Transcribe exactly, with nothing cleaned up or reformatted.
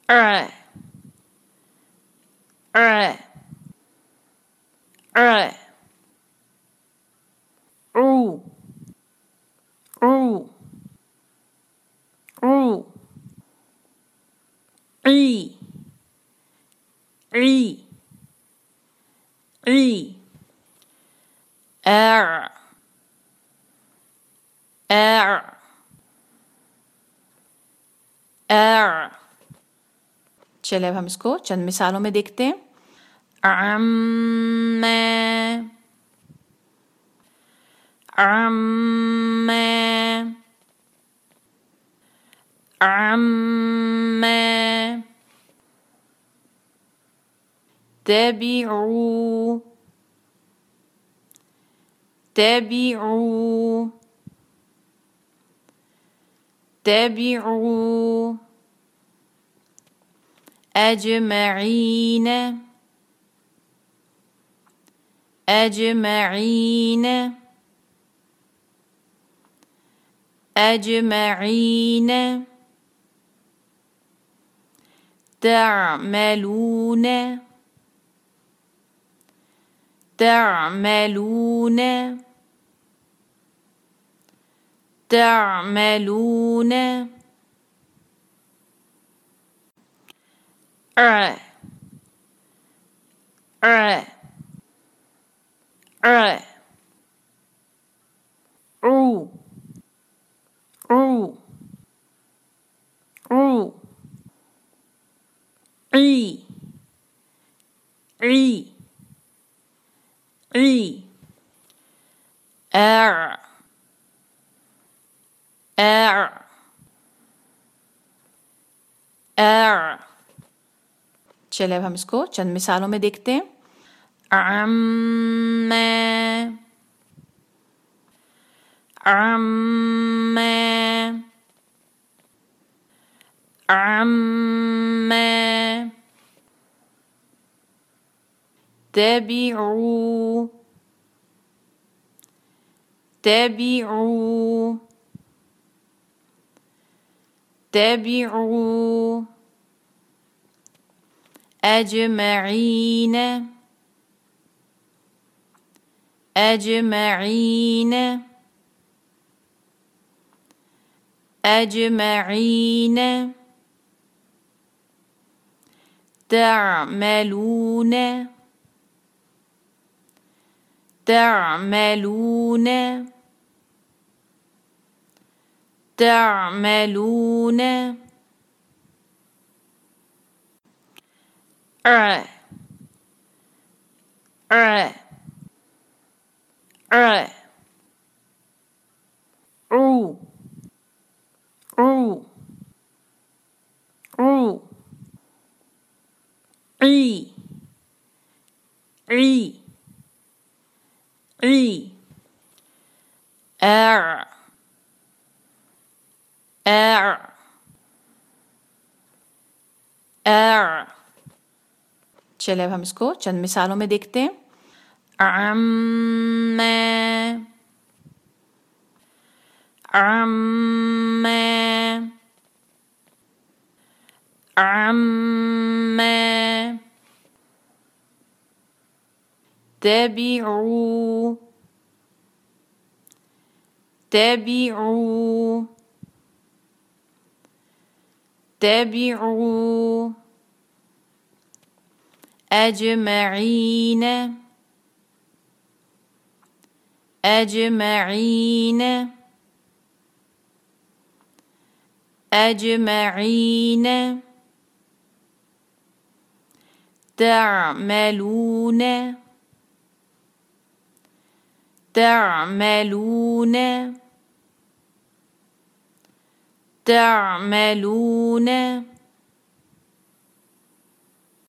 ر ر ر رو رو رو عی عی عی ار ار ار चलिए अब हम इसको चंद मिसालों में देखते हैं। अम्म अम्म अम्म تبعوا تبعوا تبعوا أجمعين أجمعين أجمعين تعملون تعملون تعملون ر ر ر رو رو رو عی عی عی ار ار ار चलिए अब हम इसको चंद मिसालों में देखते हैं। अम्म अम्म अम्म تبعوا تبعوا تبعوا أجمعين أجمعين أجمعين تعملون تعملون تعملون ر ر ر رو رو رو عی عی عی ار ار ار चलिए अब हम इसको चंद मिसालों में देखते हैं। अम्म अम्म अम्म تبعوا تبعوا تبعوا أجمعين أجمعين أجمعين تعملون تعملون تعملون